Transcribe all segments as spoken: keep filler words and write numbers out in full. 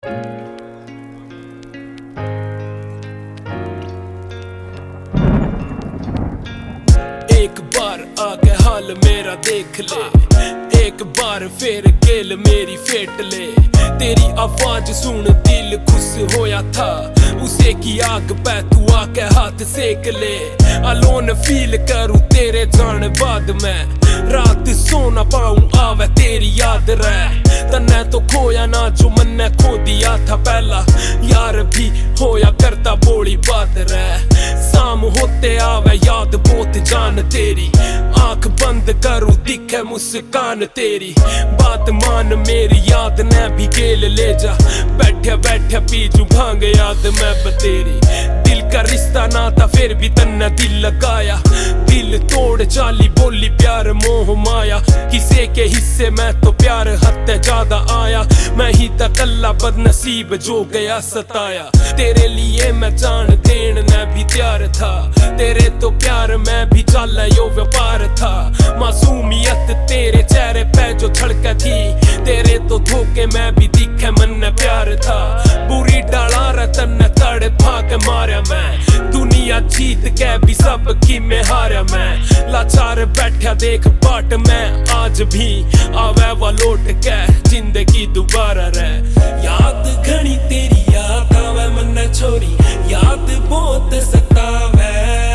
एक बार आके हाल मेरा देख ले, एक बार फिर गेल मेरी फेट ले। तेरी आवाज सुन दिल खुश होया था, उसे की आग पे तू आके हाथ सेक ले। अलोन फील करूं तेरे जाने बाद मैं, रात सो ना पाऊं आवे तेरी याद रह। तन्ने तो खोया ना जो मन्ने खो दिया था पहला, यार भी होया करता बोली बात रह। शाम होते आवे याद बहुत जान तेरी, आंख बंद करूं दिखे मुस्कान तेरी। बात मान मेरी याद ने भी गेल ले जा, बैठे बैठे पीजू भांग याद मैं बतेरी। दिल का रिश्ता ना था फिर भी तन्ने दिल लगाया, दिल तोड़ चाली बोली प्यार मोह माया। किसे के हिस्से में तो प्यार हद ज्यादा आया, मैं ही था कल्ला बदनसीब जो गया सताया। तेरे लिए मैं जान देन ने भी तैयार था, तेरे तो प्यार में भी चल यो व्यापार था। मासूमियत तेरे चेहरे पे जो छलक थी, तेरे तो धोखे में भी दिखे मन ने प्यार था। बुरी डाला रतन ने तड़ भाग मारा मैं, दुनिया जीत के भी सब की में हारा मैं। लाचार बैठा देख बाट में आज भी आवे वा लौट के जिंदगी दोबारा रह। याद घनी तेरी याद आवे मन छोरी, याद बहुत सतावे।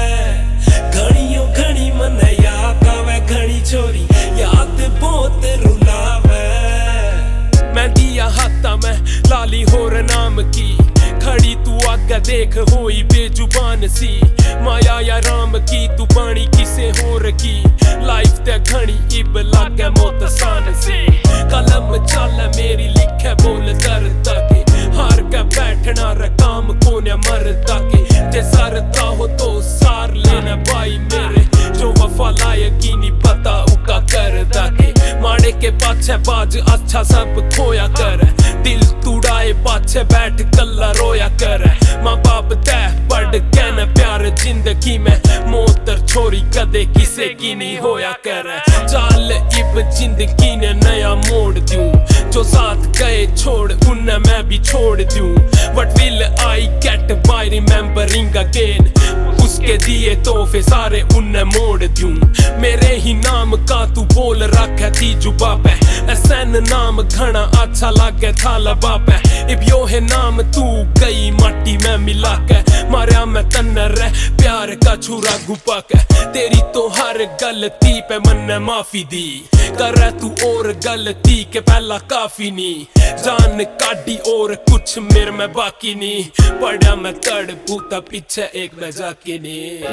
घड़ियों घड़ी मन याद आवे घड़ी छोरी, याद बहुत रुलावे। मैं दिया हाथा में लाली होर नाम की, खड़ी तू आगे देख होई बेजुबान सी। माया या राम की तू बाणी किसे होर की, लाइफ ते घनी इब लागे मौत सान से। कलम चल मेरी लिखे बोल दर्द के, हार के बैठना रकाम कोने मरदा के। जे सरता हो तो सार लेना भाई मेरे, जो वफा लायकी नहीं पता उका करदा के। माड़े के पाछे बाज अच्छा सब खोया कर, दिल तुड़ाए पाछे बैठ कल्ला रोया कर। माँ बाप तय पढ़ के न प्यार जिंदगी में, मोतर छोरी कदे किसे की नहीं होया कर। चाल इब जिंदगी ने नया मोड़ दूं, जो साथ गए छोड़ उन्हें मैं भी छोड़ दूं। What will I get by remembering again, उसके दिए तोहफे सारे उन्हें मोड़ दूं। मेरे ही नाम का तू बोल रखे थी जुबा पे, एहसन नाम घना अच्छा लागे था लबा पे। इब यो है नाम तू गई माटी में मिला के, मारा मैं तन्ने रह प्यार का छुरा गुपा के। तेरी तो हर गलती पे मन ने माफी दी, कर तू और गलती के पहला काफी नहीं। जान काटी और कुछ मेरे में बाकी नहीं, पड़ा मैं तड़ बूता पीछे एक में जाके नहीं।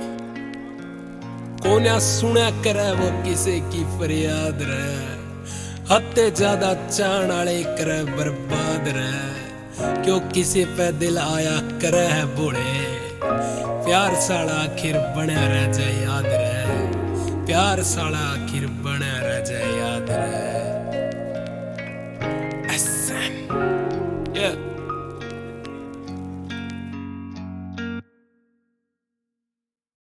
कोन्या सुना करे वो किसे की फरियाद रहे, हत्ते ज्यादा चाण आले करे बर्बाद रहे। क्यों किसी पे दिल आया करे है बुढ़े, प्यार साला आखिर बने रह जाए याद रहे। प्यार साला आखिर बने रह